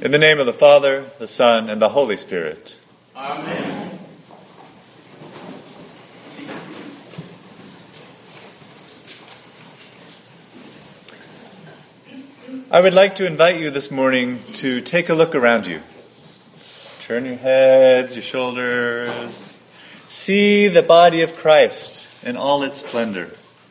In the name of the Father, the Son, and the Holy Spirit. Amen. I would like to invite you this morning to take a look around you. Turn your heads, your shoulders. See the body of Christ in all its splendor.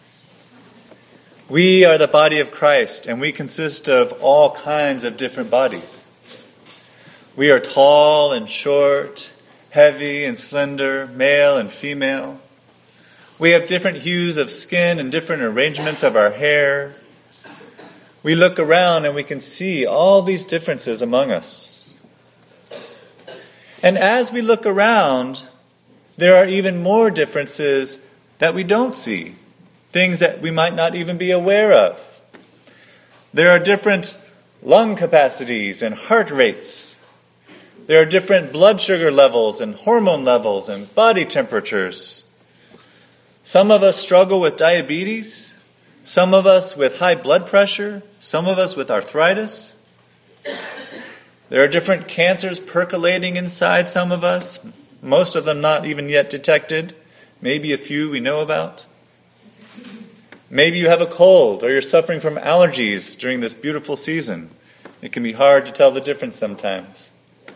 We are the body of Christ, and we consist of all kinds of different bodies. We are tall and short, heavy and slender, male and female. We have different hues of skin and different arrangements of our hair. We look around and we can see all these differences among us. And as we look around, there are even more differences that we don't see, things that we might not even be aware of. There are different lung capacities and heart rates. There are different blood sugar levels and hormone levels and body temperatures. Some of us struggle with diabetes, some of us with high blood pressure, some of us with arthritis. There are different cancers percolating inside some of us, most of them not even yet detected, maybe a few we know about. Maybe you have a cold or you're suffering from allergies during this beautiful season. It can be hard to tell the difference sometimes.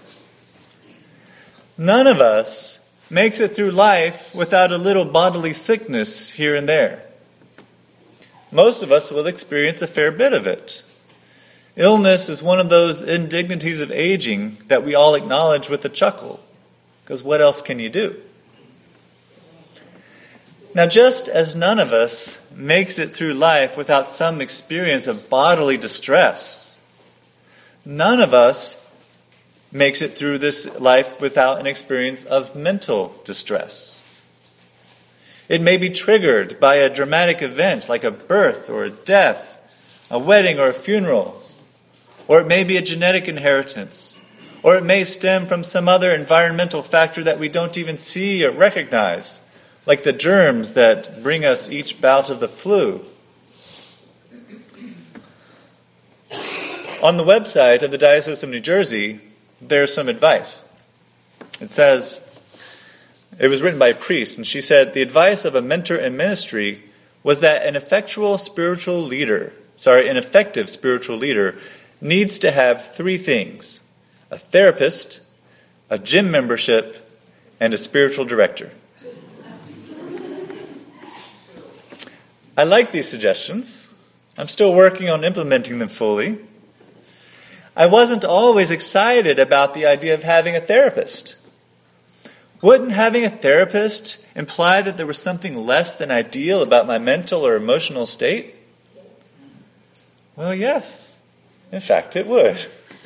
None of us makes it through life without a little bodily sickness here and there. Most of us will experience a fair bit of it. Illness is one of those indignities of aging that we all acknowledge with a chuckle, because what else can you do? Now, just as none of us makes it through life without some experience of bodily distress, none of us makes it through this life without an experience of mental distress. It may be triggered by a dramatic event like a birth or a death, a wedding or a funeral, or it may be a genetic inheritance, or it may stem from some other environmental factor that we don't even see or recognize, like the germs that bring us each bout of the flu. On the website of the Diocese of New Jersey, there's some advice. It says, it was written by a priest, and she said, the advice of a mentor in ministry was that an effective spiritual leader needs to have three things: a therapist, a gym membership, and a spiritual director. I like these suggestions. I'm still working on implementing them fully. I wasn't always excited about the idea of having a therapist. Wouldn't having a therapist imply that there was something less than ideal about my mental or emotional state? Well, yes. In fact, it would.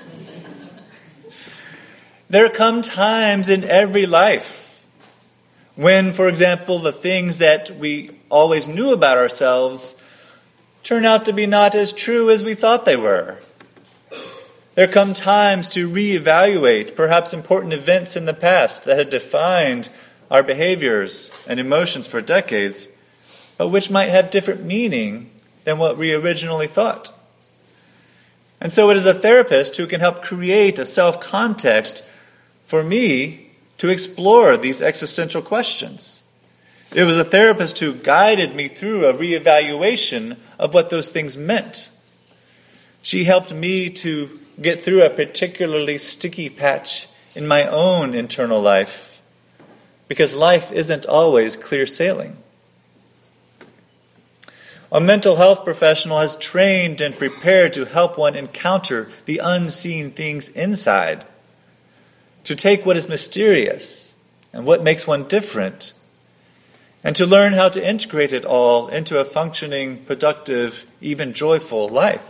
There come times in every life when, for example, the things that we always knew about ourselves turn out to be not as true as we thought they were. There come times to reevaluate perhaps important events in the past that had defined our behaviors and emotions for decades, but which might have different meaning than what we originally thought. And so it is a therapist who can help create a self-context for me to explore these existential questions. It was a therapist who guided me through a reevaluation of what those things meant. She helped me to get through a particularly sticky patch in my own internal life, because life isn't always clear sailing. A mental health professional has trained and prepared to help one encounter the unseen things inside, to take what is mysterious and what makes one different, and to learn how to integrate it all into a functioning, productive, even joyful life.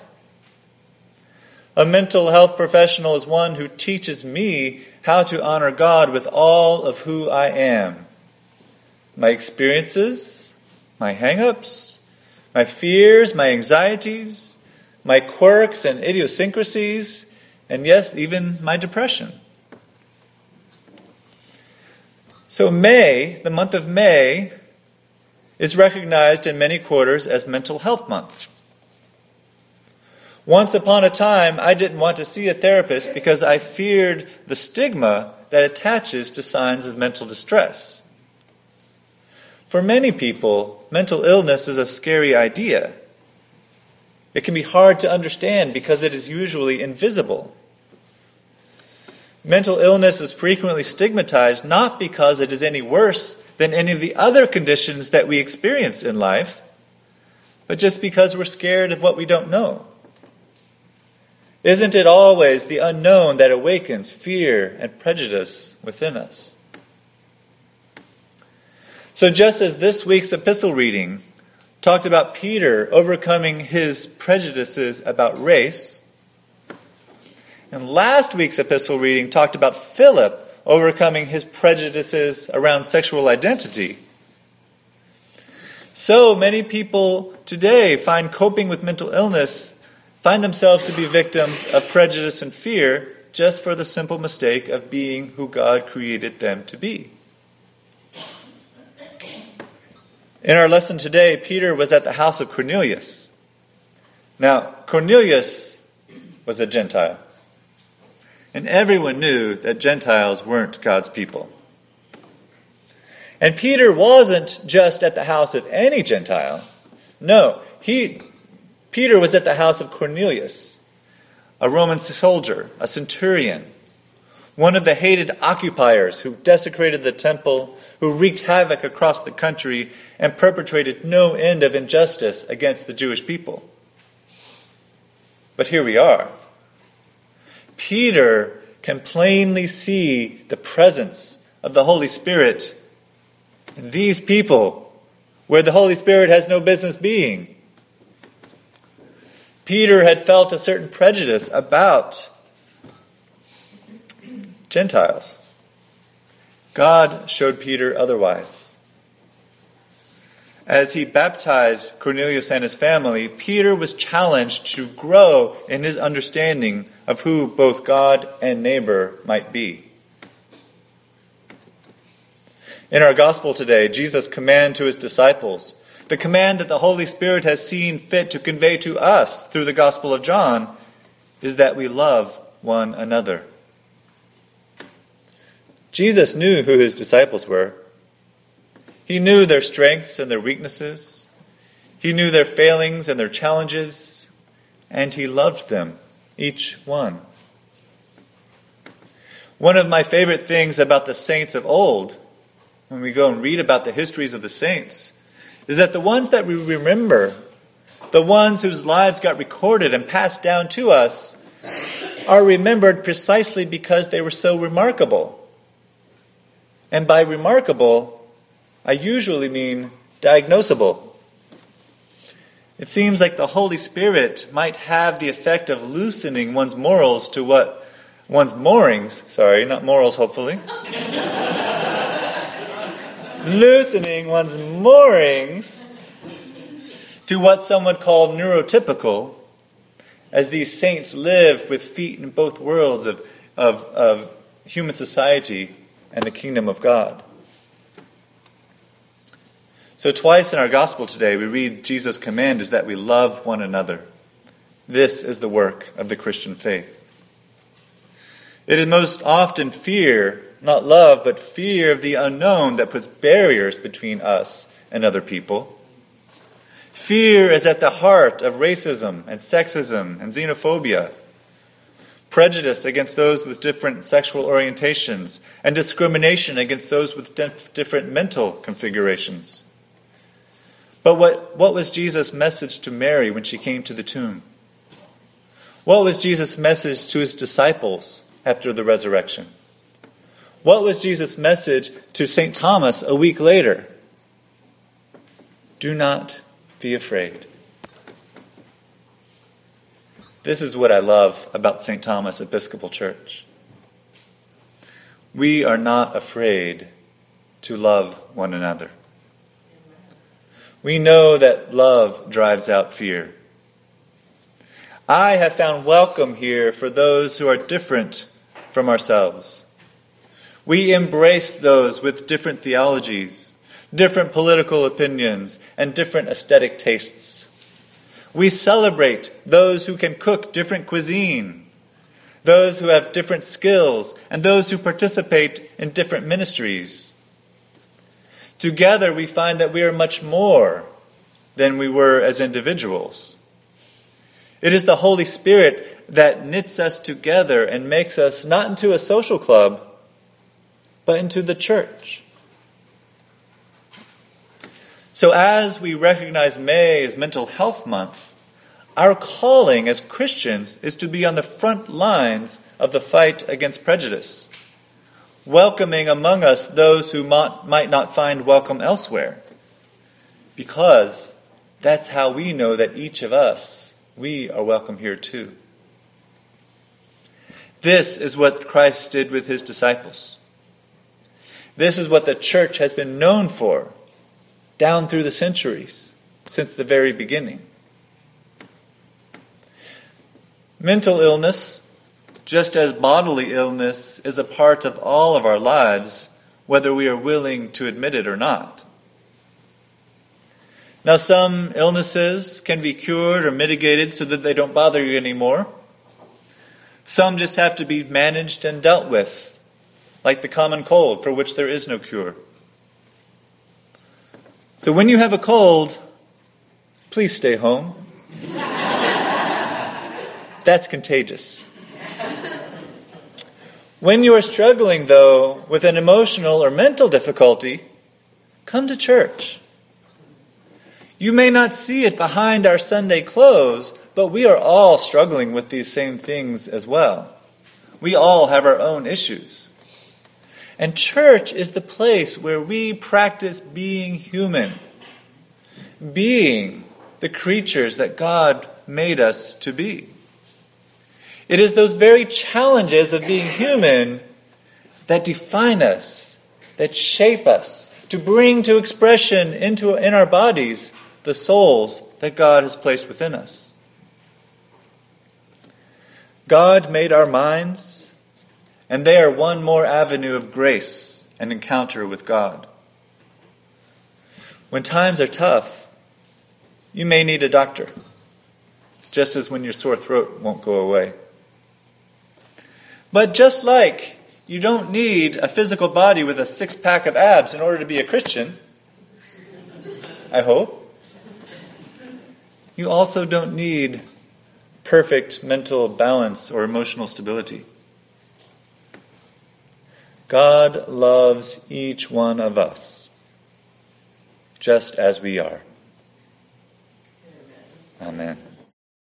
A mental health professional is one who teaches me how to honor God with all of who I am. My experiences, my hang-ups, my fears, my anxieties, my quirks and idiosyncrasies, and yes, even my depression. So May, the month of May, is recognized in many quarters as Mental Health Month. Once upon a time, I didn't want to see a therapist because I feared the stigma that attaches to signs of mental distress. For many people, mental illness is a scary idea. It can be hard to understand because it is usually invisible. Mental illness is frequently stigmatized not because it is any worse than any of the other conditions that we experience in life, but just because we're scared of what we don't know. Isn't it always the unknown that awakens fear and prejudice within us? So just as this week's epistle reading talked about Peter overcoming his prejudices about race, and last week's epistle reading talked about Philip overcoming his prejudices around sexual identity, so many people today find coping with mental illness find themselves to be victims of prejudice and fear just for the simple mistake of being who God created them to be. In our lesson today, Peter was at the house of Cornelius. Now, Cornelius was a Gentile, and everyone knew that Gentiles weren't God's people. And Peter wasn't just at the house of any Gentile. No, Peter was at the house of Cornelius, a Roman soldier, a centurion, one of the hated occupiers who desecrated the temple, who wreaked havoc across the country and perpetrated no end of injustice against the Jewish people. But here we are. Peter can plainly see the presence of the Holy Spirit in these people where the Holy Spirit has no business being. Peter had felt a certain prejudice about Gentiles. God showed Peter otherwise. As he baptized Cornelius and his family, Peter was challenged to grow in his understanding of who both God and neighbor might be. In our gospel today, Jesus' command to his disciples, the command that the Holy Spirit has seen fit to convey to us through the Gospel of John, is that we love one another. Jesus knew who his disciples were. He knew their strengths and their weaknesses. He knew their failings and their challenges, and he loved them, each one. One of my favorite things about the saints of old, when we go and read about the histories of the saints, is that the ones that we remember, the ones whose lives got recorded and passed down to us, are remembered precisely because they were so remarkable. And by remarkable, I usually mean diagnosable. It seems like the Holy Spirit might have the effect of loosening one's morals to what one's moorings, not morals hopefully, loosening one's moorings to what some would call neurotypical, as these saints live with feet in both worlds of human society and the kingdom of God. So twice in our gospel today, we read Jesus' command is that we love one another. This is the work of the Christian faith. It is most often fear, not love, but fear of the unknown that puts barriers between us and other people. Fear is at the heart of racism and sexism and xenophobia, prejudice against those with different sexual orientations, and discrimination against those with different mental configurations. But what was Jesus' message to Mary when she came to the tomb? What was Jesus' message to his disciples after the resurrection? What was Jesus' message to St. Thomas a week later? Do not be afraid. This is what I love about St. Thomas Episcopal Church. We are not afraid to love one another. We know that love drives out fear. I have found welcome here for those who are different from ourselves. We embrace those with different theologies, different political opinions, and different aesthetic tastes. We celebrate those who can cook different cuisine, those who have different skills, and those who participate in different ministries. Together we find that we are much more than we were as individuals. It is the Holy Spirit that knits us together and makes us not into a social club, but into the church. So as we recognize May as Mental Health Month, our calling as Christians is to be on the front lines of the fight against prejudice, welcoming among us those who might not find welcome elsewhere, because that's how we know that each of us, we are welcome here too. This is what Christ did with his disciples. This is what the church has been known for down through the centuries, since the very beginning. Mental illness, just as bodily illness, is a part of all of our lives, whether we are willing to admit it or not. Now, some illnesses can be cured or mitigated so that they don't bother you anymore. Some just have to be managed and dealt with, like the common cold, for which there is no cure. So when you have a cold, please stay home. That's contagious. When you are struggling, though, with an emotional or mental difficulty, come to church. You may not see it behind our Sunday clothes, but we are all struggling with these same things as well. We all have our own issues. And church is the place where we practice being human, being the creatures that God made us to be. It is those very challenges of being human that define us, that shape us, to bring to expression in our bodies the souls that God has placed within us. God made our minds, and they are one more avenue of grace and encounter with God. When times are tough, you may need a doctor, just as when your sore throat won't go away. But just like you don't need a physical body with a six-pack of abs in order to be a Christian, I hope, you also don't need perfect mental balance or emotional stability. God loves each one of us, just as we are. Amen.